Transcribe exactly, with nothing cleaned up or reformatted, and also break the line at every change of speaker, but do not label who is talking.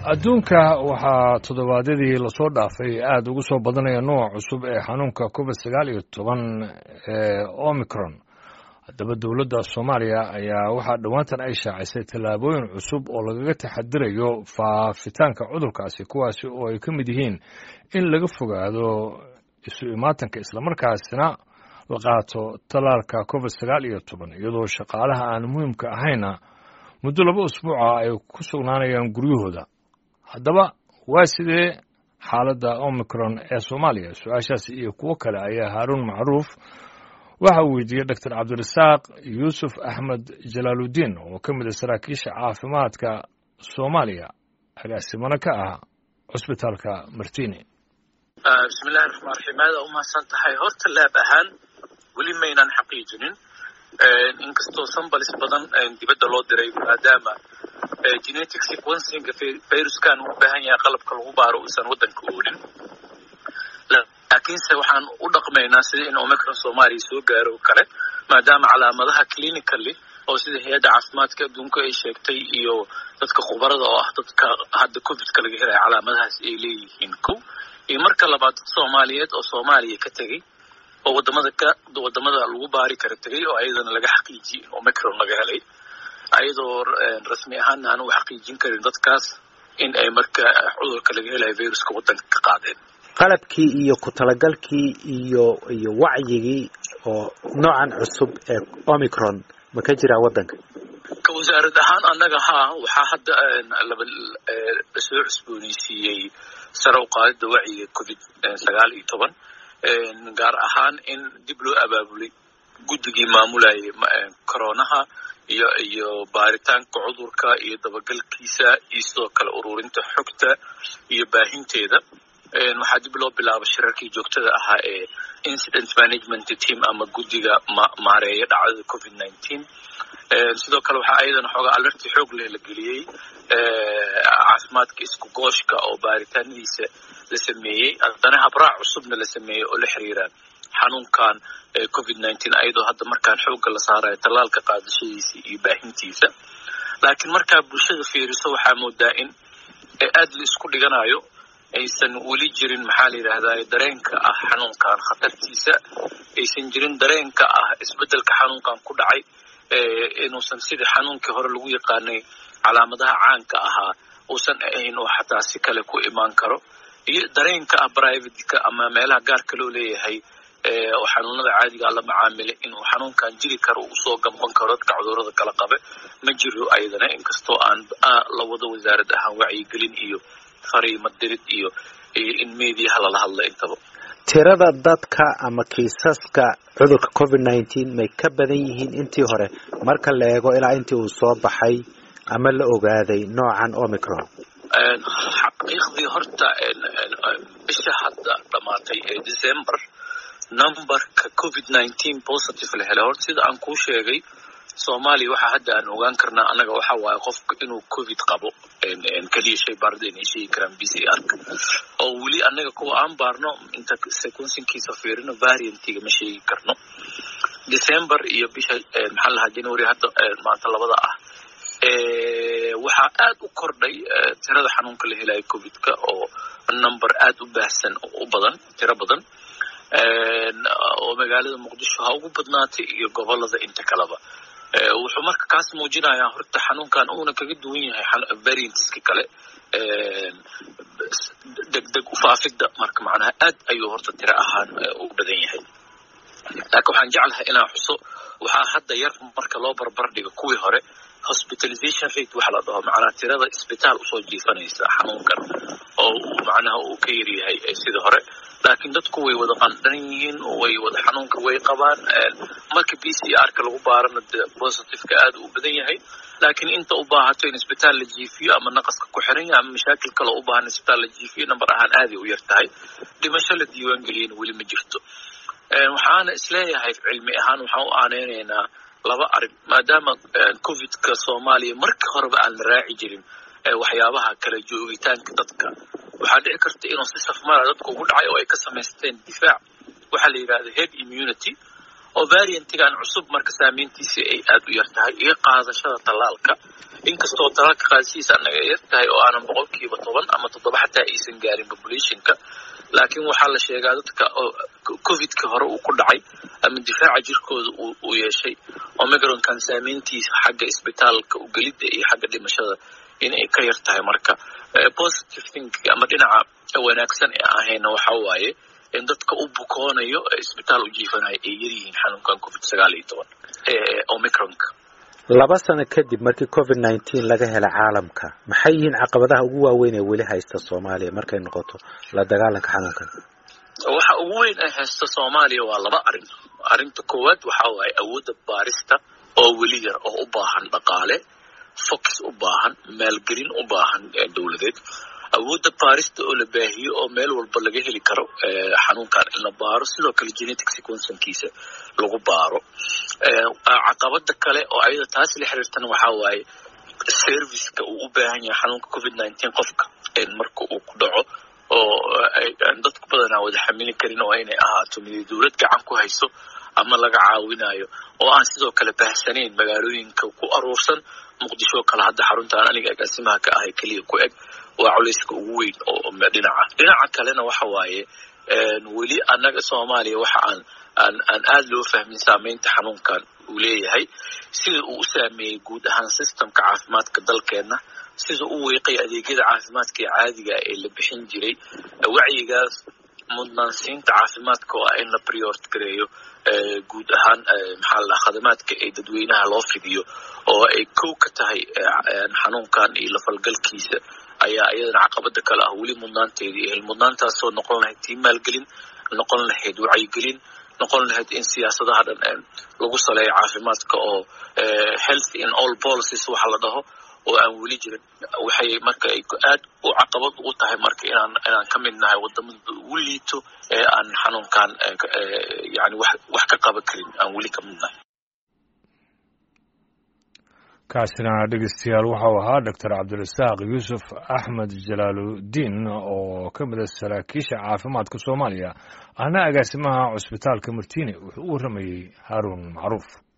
adduunka waxaa toddobaadyadii lasoo dhaafay aad ugu soo badanaya nooc cusub ee xanuunka covid sagaal iyo toban ee omicron. haddaba dowladda soomaaliya ayaa waxaa dhowaantan ay shaacisay tallaabooyin cusub oo lagaga taxadirayo faafitaanka cudurkaasi, kuwaasi oo ay ka mid yihiin in laga fogaado isu imaatanka islamarkaasina la qaato tallaalka covid sagaal iyo toban, iyadoo shaqaalaha aan muhiimka ahayna muddo laba usbuuca ay ku sugnaanayaan guryahooda. haddaba waa sidee xaaladda omicron ee soomaaliya? su-aashaas iyo kuwo kale ayaa haaruun macruuf waxa uu weydiiyey doctor cabdirasaaq yuusuf axmed jalaaludiin oo ka mid a saraakiisha caafimaadka soomaaliya, agaasimana ka ah cusbitaalka martini.
bismillahi raxmaan raxiim. aada u mahadsan tahay. horta laab ahaan weli maynaan xaqiijinin, inkastoo sambalis badan dibadda loo diray, maadaama genetic sequencing viruskan uu u baahan yahay qalabka lagu baaro uusan waddanka oolin. laakiinse waxaan u dhaqmaynaa sida in omicron soomaaliya soo gaaro o kale, maadaama calaamadaha clinically oo sida hay-adda caafimaadka adduunka ay sheegtay iyo dadka khubarada oo ah dadka hadda covidka laga helaya calaamadahaas ay leeyihiin kow. iyo marka labaad dad soomaaliyeed oo soomaaliya ka tegey oo wadamada ka wadamada lagu baari kara tegey oo ayadana laga xaqiijiyey in omicron laga helay, ayadoo rasmi ahaanna aan u xaqiijin karin dadkaas in ay marka cudurka laga helayo viruska waddanka ka qaadeen.
qalabkii iyo ku talagalkii iyo iyo wacyigii oo noocan cusub ee omicron ma ka jiraa waddanka?
ka wasaarad ahaan annaga haa waxaa hadda laba soo cusboonaysiiyey sare u qaadida wacyiga covid sagaal iyo toban, gaar ahaan in dib loo abaabulay guddigii maamulayay koronaha iyo iyo baaritaanka cudurka iyo dabagalkiisa iyo sidoo kale ururinta xogta iyo baahinteeda. waxaa dib loo bilaabay shirarkii joogtada ahaa ee incident management team ama guddiga maareeya dhacdada covid nineteen. sidoo kale waxaa ayadana xoogaa alerti xoog leh la geliyey caafimaadka isku gooshka oo baaritaanadiisa la sameeyey, haddana habraac cusubna la sameeyey oo la xiriira xanuunkan covid nineteen, ayadoo hadda markaan xoogga la saarayo tallaalka qaadashadiisa iyo baahintiisa. laakiin markaa bulshada fiiriso waxaa moodaa in aad la isku dhiganayo, aysan weli jirin maxaa la yidhaahdaa dareenka ah xanuunkan khatartiisa, aysan jirin dareenka ah isbeddelka xanuunkan ku dhacay, inuusan sidii xanuunkii hore lagu yaqaanay calaamadaha caanka ahaa uusan ahayn oo xataa si kale ku imaan karo, iyo dareenka ah privateka ama meelaha gaarka loo leeyahay oo xanuunada caadiga la macaamilay inuu xanuunkan jiri karo uu soo gamban karo dadka cudurrada kala qabe ma jiro ayadana, inkastoo aan la wado wasaarad ahaan wacyigelin iyo fariimo dirid iyo in meediyaha lala hadla intaba.
tirada dadka ama kiisaska cudurka covid nineteen may ka badan yihiin intii hore marka la eego ilaa intii uu soo baxay ama la ogaaday noocan omicron?
xaqiiqdii horta bisha hadda dhamaatay ee December numberka covid nineteen positive la helay horta sida aan kuu sheegay Soomaaliya waxa hadda aan ogaan karnaa anaga waxa waaye qofka inuu covid qabo in kaliya shay baarada inay sheegi karaan B C R oo weli anaga kuwa aan baarno inta sequencing-kiisa fiirino variant-iga ma sheegi karno. December iyo bisha maxaa la January hadda maanta labada ah ee waxa aad u kordhay tirada xanuunka la helay covid-ka oo number aad u baahsan oo badan tiro badan oo magaalada Muqdisho ha ugu badnaatay iyo gobolada inta kaleba. wuxuu marka kaas muujinayaa horta xanuunkan uuna kaga duwan yahay variantska kale degdeg u faafidda, marka macnaha aad ayuu horta tiro ahaan u badan yahay. laakiin waxaan jeclahay inaan xuso waxaa hadda yar marka loo barbar dhigo kuwii hore hospitalization rate waxa la dhaho, macnaha tirada isbitaal usoo jiifanaysa xanuunkan oo macnaha uu ka yar yahay sidii hore, laakiin dadku way wada qandhan yihiin, way wada xanuunka way qabaan. marka B C R-ka lagu baarana positive-ka aad u badan yahay, laakiin inta u baahato in isbitaal la jiifiyo ama naqaska ku xiran yahay ama mashaakil kale u baahan isbitaal la jiifiyo number ahaan aad ay u yar tahay. dhimasho la diiwaan geliyana weli ma jirto. waxaana isleeyahay cilmi ahaan waxaan u aaneynaynaa laba arrin, maadaama covidka Soomaaliya markii horeba aan la raaci jirin waxyaabaha kala joogitaanka dadka, waxaa dhici karta inuu si safmara dadku ugu dhacay oo ay ka samaysteen difaac waxa la yidhaahdo head immunity oo variantigan cusub marka saameyntiisa ay aad u yar tahay iyo qaadashada tallaalka inkastoo tallaalka qaadasiisa annaga yar tahay oo aanan boqolkiiba toban ama toddoba xataa aysan gaarin populationka laakiin waxaa la sheegaa dadka covidka hore uu ku dhacay ama difaaca jirkooda uu yeeshay omicronkan saameyntiisa xagga isbitaalka u gelidda iyo xagga dhimashada in ay ka yar tahay marka positive thinking ama dhinaca wanaagsan ee ahayna waxa waaye in dadka u bukoonayo isbitaal u jiifanayo ay yaryihiin xanuunkan covid sagaal iyo toban ee omicronka
laba sano kadib markii covid nineteen laga helay caalamka maxay yihiin caqabadaha ugu waaweyn ee weli haysta Soomaaliya markay noqoto la dagaalanka xanuunkan
waxa ugu weyn ee haysta Soomaaliya waa laba arrin arrinta koowaad waxa waaye awoodda baarista oo weli yar oo u baahan dhaqaale focus u baahan maalgelin u baahan dawladeed awoodda baarista oo la baahiyo oo meel walba laga heli karo xanuunkan in la baaro sidoo kale genetic sequencingkiisa lagu baaro caqabada kale oo ayada taas la xiriirtana waxa waaye serviceka uu u baahan yahay xanuunka covid nineteen qofka in marka uu ku dhaco oo aan dadku badanaa wada xamili karin oo inay ahaato mid dawlad gacan ku hayso ama laga caawinayo oo aan sidoo kale baahsanayn magaalooyinka ku aruursan muqdisho kala hadda xaruntaan aniga agaasimaha ka ahay kaliya ku eg waa culayska ugu weyn oo dhinaca dhinaca kalena waxa waaye weli annaga Soomaaliya waxa aan aan aan aad loo fahmin saameynta xanuunkan uu leeyahay sida uu u saameeyay guud ahaan systemka caafimaadka dalkeena sida uu weeqay adeegyada caafimaadka ee caadiga ee la bixin jiray wacyigaas mudnaansiinta caafimaadka oo in la priority gareeyo guud ahaan maxaa la khadamaadka ee dadweynaha loo fidiyo oo ay kow ka tahay xanuunkan iyo la falgalkiisa ayaa iyadana caqabada kale ah weli mudnaanteedii ee mudnaantaasoo noqon lahayd tii maalgelin noqon lahayd wacyigelin noqon lahayd in siyaasadaha dhan lagu saleeyo caafimaadka oo health in all policies waxa la dhaho oo aan weli jirin waxay marka ay aad u caqabad u tahay marka inaan inaan ka mid nahay wadamada ugu liito ee aan xanuunkan yani wax wax ka qaban karin aan weli ka mid nahay
kaasina dhegeystayaal waxau ahaa doctor cabdirasaaq yuusuf axmed jalaaludiin oo ka mid ah saraakiisha caafimaadka Soomaaliya ahna agaasimaha cusbitaalka Martiine wuxuu u waramayay Haarun Macruuf